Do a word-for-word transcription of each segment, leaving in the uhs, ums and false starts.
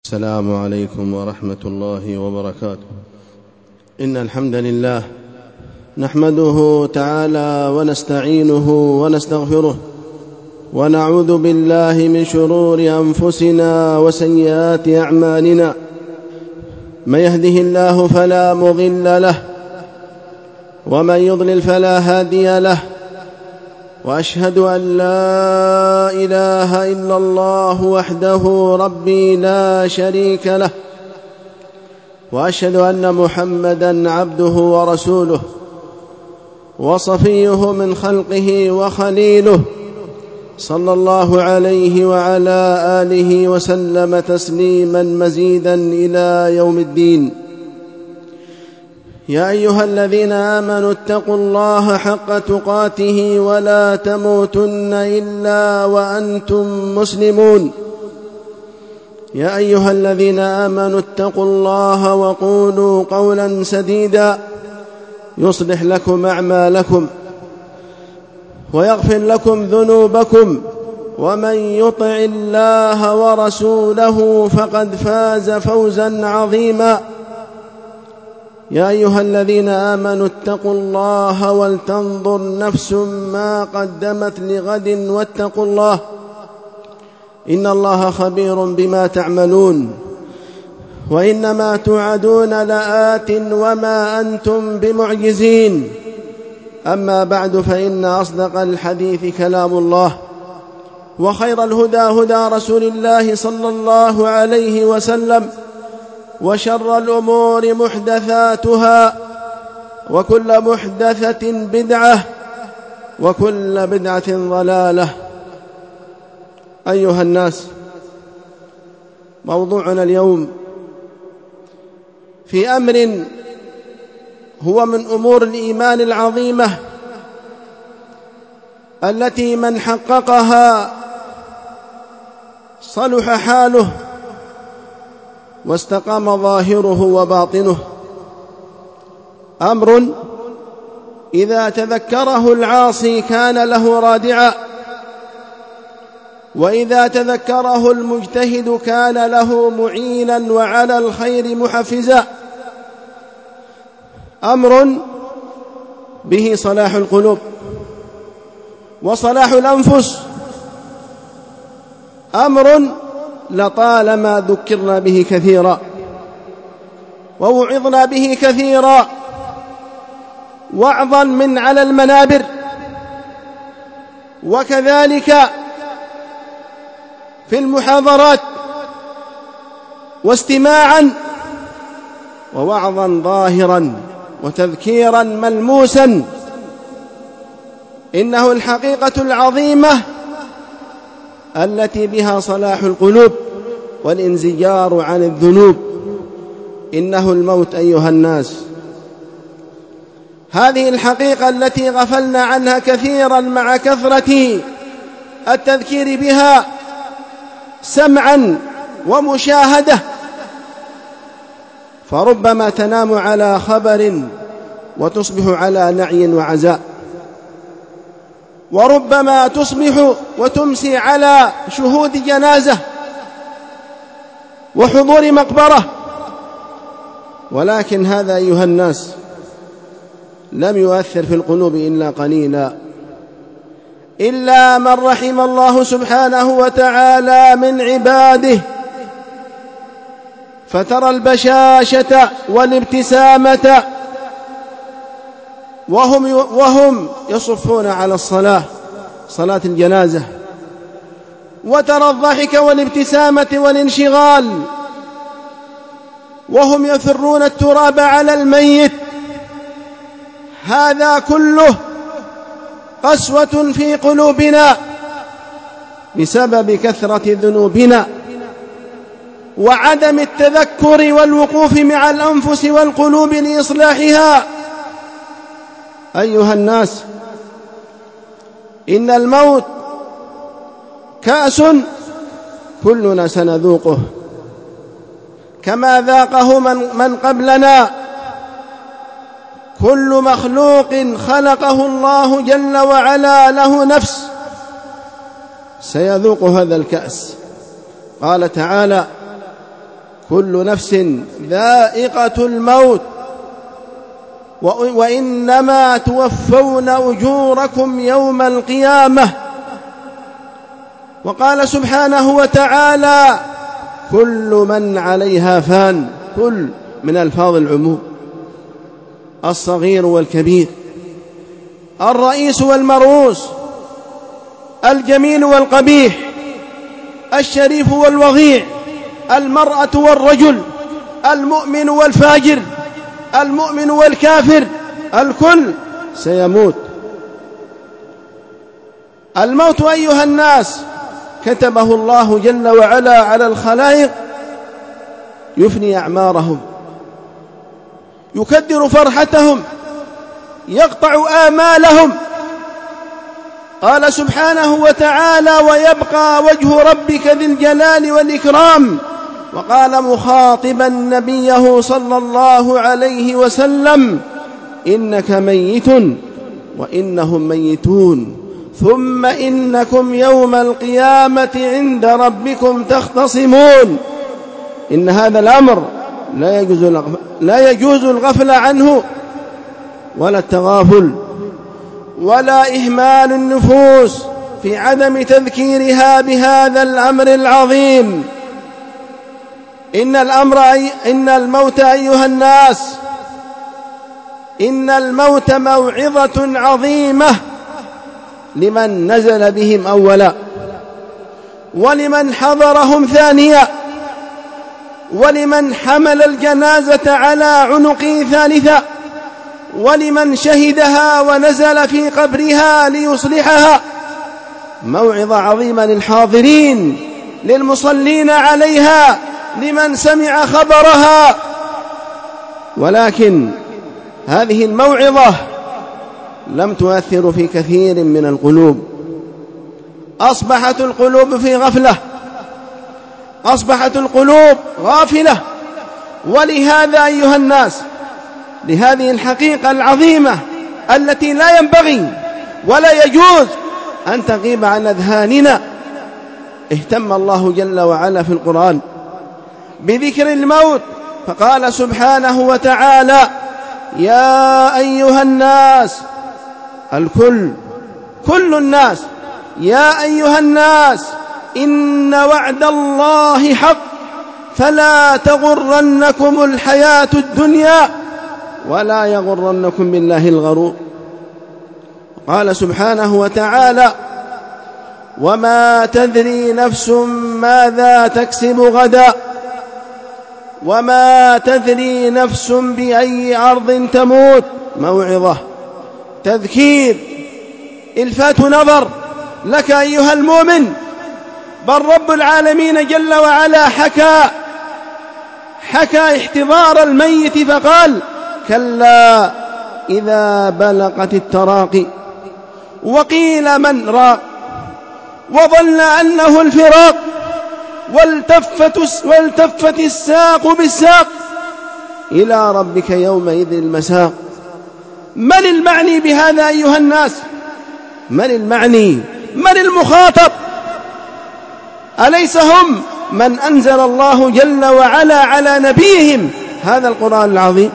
السلام عليكم ورحمة الله وبركاته. إن الحمد لله نحمده تعالى ونستعينه ونستغفره ونعوذ بالله من شرور أنفسنا وسيئات أعمالنا. من يهده الله فلا مضل له ومن يضلل فلا هادي له، وأشهد أن لا إله إلا الله وحده ربي لا شريك له، وأشهد أن محمدًا عبده ورسوله وصفيه من خلقه وخليله، صلى الله عليه وعلى آله وسلم تسليمًا مزيدًا إلى يوم الدين. يا أيها الذين آمنوا اتقوا الله حق تقاته ولا تموتن إلا وأنتم مسلمون. يا أيها الذين آمنوا اتقوا الله وقولوا قولا سديدا يصلح لكم أعمالكم ويغفر لكم ذنوبكم، ومن يطع الله ورسوله فقد فاز فوزا عظيما. يا أيها الذين آمنوا اتقوا الله ولتنظر نفس ما قدمت لغد واتقوا الله، إن الله خبير بما تعملون. وإنما توعدون لآت وما أنتم بمعجزين. أما بعد، فإن أصدق الحديث كلام الله، وخير الهدى هدى رسول الله صلى الله عليه وسلم، وشر الأمور محدثاتها، وكل محدثة بدعة، وكل بدعة ضلالة. أيها الناس، موضوعنا اليوم في أمر هو من أمور الإيمان العظيمة التي من حققها صلح حاله واستقام ظاهره وباطنه. أمر إذا تذكره العاصي كان له رادعا، وإذا تذكره المجتهد كان له معينا وعلى الخير محفزا. أمر به صلاح القلوب وصلاح الأنفس. أمر لطالما ذكرنا به كثيرا ووعظنا به كثيرا وعظا من على المنابر، وكذلك في المحاضرات، واستماعا ووعظا ظاهرا وتذكيرا ملموسا. إنه الحقيقة العظيمة التي بها صلاح القلوب والانزجار عن الذنوب. إنه الموت أيها الناس. هذه الحقيقة التي غفلنا عنها كثيرا مع كثرة التذكير بها سمعا ومشاهدة. فربما تنام على خبر وتصبح على نعي وعزاء، وربما تصبح وتمسي على شهود جنازة وحضور مقبرة. ولكن هذا أيها الناس لم يؤثر في القلوب إلا قليلا، إلا من رحم الله سبحانه وتعالى من عباده. فترى البشاشة والابتسامة وهم وهم يصفون على الصلاة، صلاة الجنازة، وترى الضحك والابتسامة والانشغال وهم يفرون التراب على الميت. هذا كله قسوة في قلوبنا بسبب كثرة ذنوبنا وعدم التذكر والوقوف مع الأنفس والقلوب لإصلاحها. أيها الناس، إن الموت كأس كلنا سنذوقه كما ذاقه من, من قبلنا. كل مخلوق خلقه الله جل وعلا له نفس سيذوق هذا الكأس. قال تعالى: كل نفس ذائقة الموت وإنما توفون أجوركم يوم القيامة. وقال سبحانه وتعالى كل من عليها فان، كل من ألفاظ العموم، الصغير والكبير، الرئيس والمرؤوس، الجميل والقبيح، الشريف والوضيع، المرأة والرجل، المؤمن والفاجر، المؤمن والكافر، الكل سيموت. الموت أيها الناس كتبه الله جل وعلا على الخلائق، يفني أعمارهم، يكدر فرحتهم، يقطع آمالهم. قال سبحانه وتعالى ويبقى وجه ربك ذي الجلال والإكرام. وقال مخاطبا نبيه صلى الله عليه وسلم إنك ميت وإنهم ميتون ثم إنكم يوم القيامة عند ربكم تختصمون. إن هذا الأمر لا يجوز لا يجوز الغفلة عنه ولا التغافل ولا إهمال النفوس في عدم تذكيرها بهذا الأمر العظيم. إن الأمر أي إن الموت أيها الناس إن الموت موعظة عظيمة لمن نزل بهم أولا، ولمن حضرهم ثانيا، ولمن حمل الجنازة على عنقه ثالثا، ولمن شهدها ونزل في قبرها ليصلحها. موعظة عظيمة للحاضرين، للمصلين عليها، لمن سمع خبرها. ولكن هذه الموعظة لم تؤثر في كثير من القلوب، أصبحت القلوب في غفلة، أصبحت القلوب غافلة. ولهذا أيها الناس، لهذه الحقيقة العظيمة التي لا ينبغي ولا يجوز أن تغيب عن أذهاننا، اهتم الله جل وعلا في القرآن بذكر الموت، فقال سبحانه وتعالى يا أيها الناس، الكل، كل الناس، يا أيها الناس إن وعد الله حق فلا تغرنكم الحياة الدنيا ولا يغرنكم بالله الغرور. قال سبحانه وتعالى وما تدري نفس ماذا تكسب غدا وما تدري نفس بأي أرض تموت. موعظة، تذكير، إلفات نظر لك أيها المؤمن. بل رب العالمين جل وعلا حكى حكى احتضار الميت فقال كلا إذا بلغت التراقي وقيل من راق وظن أنه الفراق والتفت, والتفت الساق بالساق إلى ربك يومئذ المساق. من المعني بهذا أيها الناس؟ من المعني؟ من المخاطب؟ أليس هم من أنزل الله جل وعلا على نبيهم هذا القرآن العظيم؟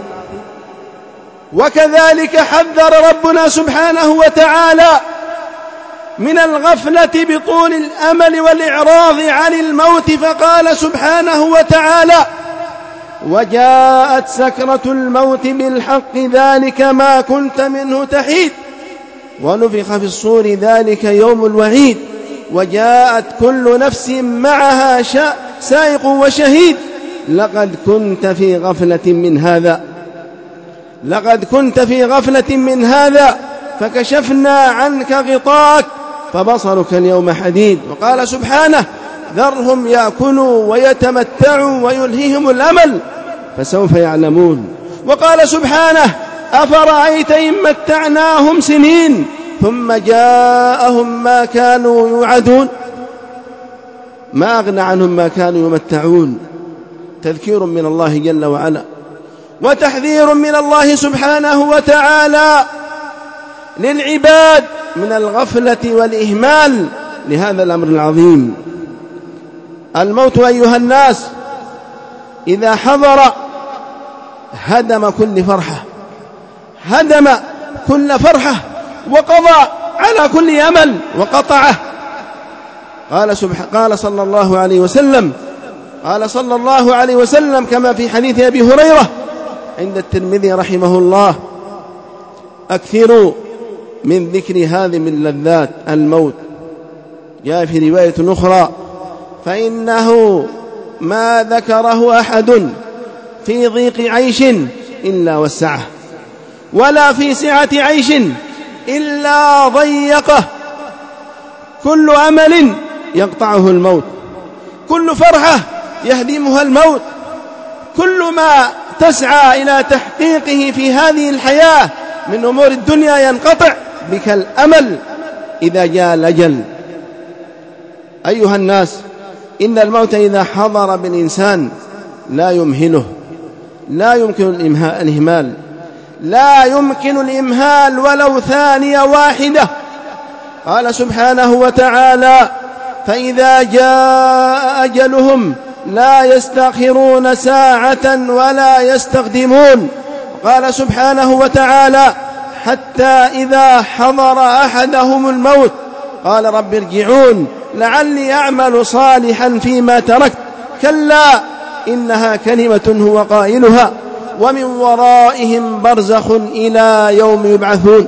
وكذلك حذر ربنا سبحانه وتعالى من الغفلة بطول الأمل والإعراض عن الموت، فقال سبحانه وتعالى وجاءت سكرة الموت بالحق ذلك ما كنت منه تحيد ونفخ في الصور ذلك يوم الوعيد وجاءت كل نفس معها سائق وشهيد لقد كنت في غفلة من هذا لقد كنت في غفلة من هذا فكشفنا عنك غطاءك فبصرك اليوم حديد. وقال سبحانه ذرهم يأكلوا ويتمتعوا ويلهيهم الأمل فسوف يعلمون. وقال سبحانه أفرأيت إن متعناهم سنين ثم جاءهم ما كانوا يوعدون. ما أغنى عنهم ما كانوا يمتعون. تذكير من الله جل وعلا وتحذير من الله سبحانه وتعالى للعباد من الغفلة والإهمال لهذا الأمر العظيم. الموت أيها الناس إذا حضر هدم كل فرحة، هدم كل فرحة وقضى على كل أمل وقطعه. قال سبحانه قال صلى الله عليه وسلم قال صلى الله عليه وسلم كما في حديث أبي هريرة عند الترمذي رحمه الله: أكثروا من ذكر هذه من لذات الموت. جاء في رواية أخرى: فإنه ما ذكره أحد في ضيق عيش إلا وسعه، ولا في سعة عيش إلا ضيقه. كل أمل يقطعه الموت، كل فرحة يهدمها الموت، كل ما تسعى إلى تحقيقه في هذه الحياة من أمور الدنيا ينقطع بك الأمل إذا جاء الأجل. أيها الناس، إن الموت إذا حضر بالإنسان لا يمهله، لا يمكن الإمهال، لا يمكن الإمهال ولو ثانية واحدة. قال سبحانه وتعالى: فإذا جاء أجلهم لا يستأخرون ساعة ولا يستقدمون. قال سبحانه وتعالى: حتى إذا حضر أحدهم الموت قال رب ارجعون لعلي أعمل صالحا فيما تركت، كلا إنها كلمة هو قائلها ومن ورائهم برزخ إلى يوم يبعثون.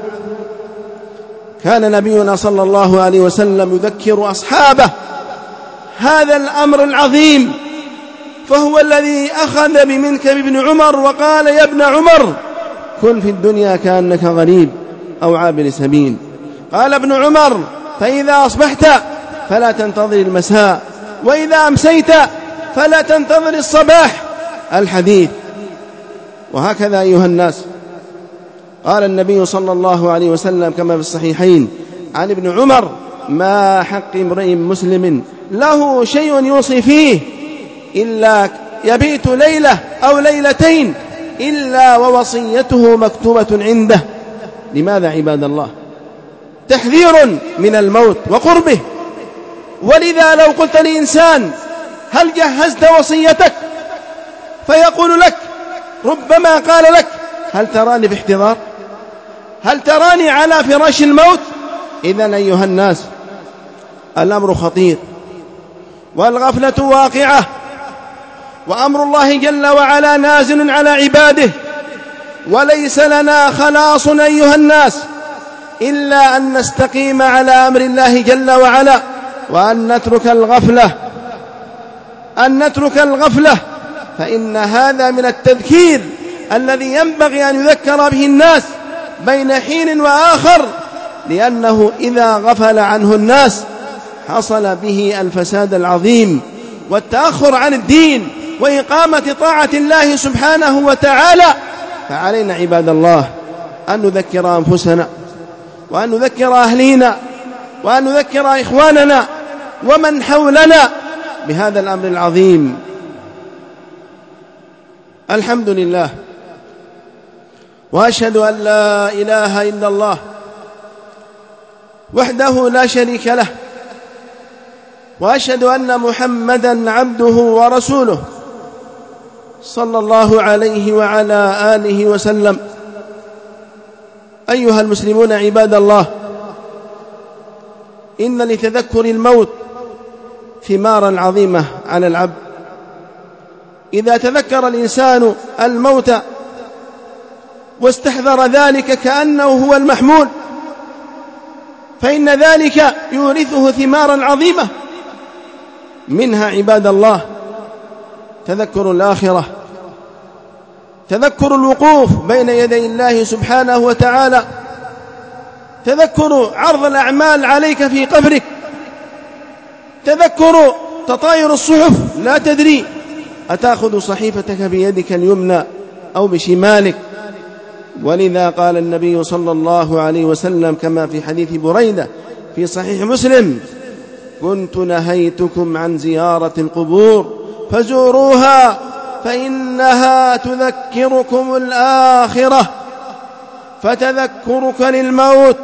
كان نبينا صلى الله عليه وسلم يذكر أصحابه هذا الأمر العظيم، فهو الذي أخذ بمنكب ابن عمر وقال: يا ابن عمر كن في الدنيا كأنك غريب أو عابر سبيل. قال ابن عمر: فإذا أصبحت فلا تنتظر المساء، وإذا أمسيت فلا تنتظر الصباح. الحديث. وهكذا أيها الناس، قال النبي صلى الله عليه وسلم كما في الصحيحين عن ابن عمر: ما حق امرئ مسلم له شيء يوصي فيه إلا يبيت ليلة أو ليلتين إلا ووصيته مكتوبة عنده. لماذا عباد الله؟ تحذير من الموت وقربه. ولذا لو قلت لإنسان: هل جهزت وصيتك؟ فيقول لك، ربما قال لك: هل تراني في احتضار؟ هل تراني على فراش الموت؟ إذن أيها الناس، الأمر خطير والغفلة واقعة، وأمر الله جل وعلا نازل على عباده، وليس لنا خلاص أيها الناس إلا أن نستقيم على أمر الله جل وعلا، وأن نترك الغفلة أن نترك الغفلة فإن هذا من التذكير الذي ينبغي أن يذكر به الناس بين حين وآخر، لأنه إذا غفل عنه الناس حصل به الفساد العظيم والتأخر عن الدين وإقامة طاعة الله سبحانه وتعالى. فعلينا عباد الله أن نذكر أنفسنا، وأن نذكر أهلينا، وأن نذكر إخواننا ومن حولنا بهذا الأمر العظيم. الحمد لله، وأشهد أن لا إله إلا الله وحده لا شريك له، وأشهد أن محمدًا عبده ورسوله صلى الله عليه وعلى آله وسلم. أيها المسلمون عباد الله، إن لتذكر الموت ثمارا عظيمة على العبد. إذا تذكر الإنسان الموت واستحضر ذلك كأنه هو المحمول، فإن ذلك يورثه ثمارا عظيمة. منها عباد الله تذكر الآخرة، تذكر الوقوف بين يدي الله سبحانه وتعالى، تذكر عرض الأعمال عليك في قبرك، تذكر تطاير الصحف، لا تدري أتأخذ صحيفتك بيدك اليمنى أو بشمالك. ولذا قال النبي صلى الله عليه وسلم كما في حديث بريدة في صحيح مسلم: كنت نهيتكم عن زيارة القبور فزوروها فإنها تذكركم الآخرة. فتذكرك للموت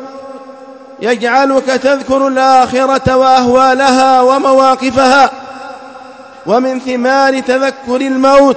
يجعلك تذكر الآخرة وأهوالها ومواقفها. ومن ثمار تذكر الموت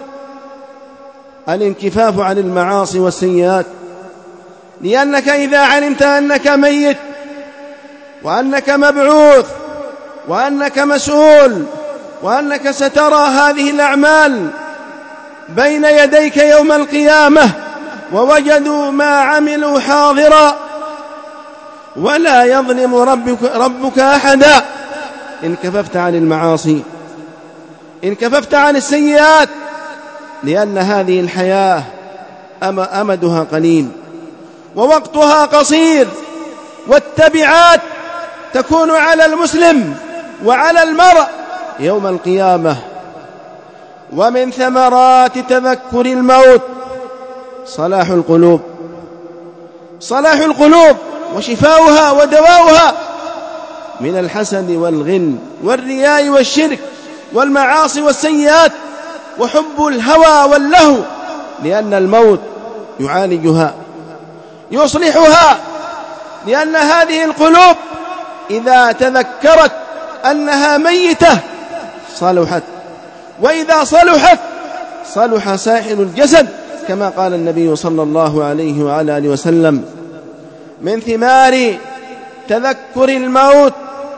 الانكفاف عن المعاصي والسيئات، لأنك إذا علمت أنك ميت وأنك مبعوث وأنك مسؤول وأنك سترى هذه الأعمال بين يديك يوم القيامة ووجدوا ما عملوا حاضرا ولا يظلم ربك, ربك أحدا، إن كففت عن المعاصي، إن كففت عن السيئات، لأن هذه الحياة أمدها قليل ووقتها قصير، والتبعات تكون على المسلم وعلى المرء يوم القيامة. ومن ثمرات تذكر الموت صلاح القلوب، صلاح القلوب وشفاؤها ودواؤها من الحسد والغل والرياء والشرك والمعاصي والسيئات وحب الهوى واللهو، لأن الموت يعالجها يصلحها، لأن هذه القلوب إذا تذكرت أنها ميتة صلحت، وإذا صلحت صلح سائر الجسد، كما قال النبي صلى الله عليه وعلى آله وسلم: من ثمار تذكر الموت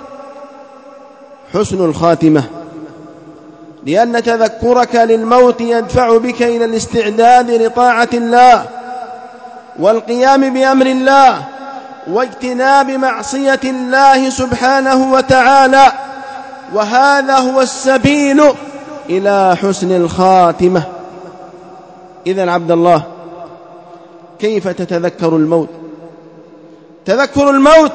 حسن الخاتمة، لأن تذكرك للموت يدفع بك إلى الاستعداد لطاعة الله والقيام بأمر الله واجتناب معصية الله سبحانه وتعالى، وهذا هو السبيل إلى حسن الخاتمة. إذن عبد الله، كيف تتذكر الموت؟ تذكر الموت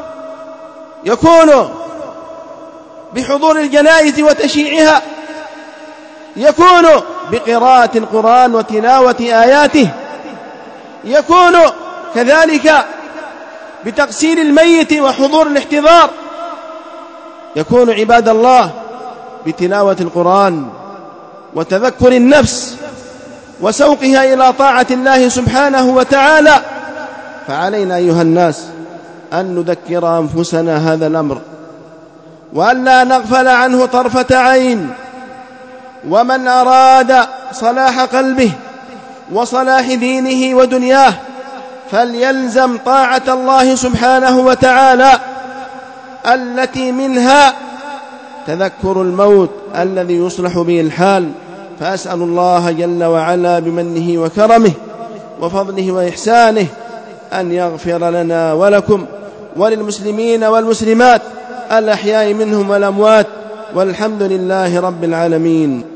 يكون بحضور الجنائز وتشييعها، يكون بقراءة القرآن وتلاوة آياته، يكون كذلك بتغسيل الميت وحضور الاحتضار، يكون عباد الله بتلاوة القرآن وتذكر النفس وسوقها إلى طاعة الله سبحانه وتعالى. فعلينا أيها الناس أن نذكر أنفسنا هذا الأمر، وأن لا نغفل عنه طرفة عين. ومن أراد صلاح قلبه وصلاح دينه ودنياه فليلزم طاعة الله سبحانه وتعالى، التي منها تذكر الموت الذي يصلح به الحال. فأسأل الله جل وعلا بمنه وكرمه وفضله وإحسانه أن يغفر لنا ولكم وللمسلمين والمسلمات الأحياء منهم والأموات، والحمد لله رب العالمين.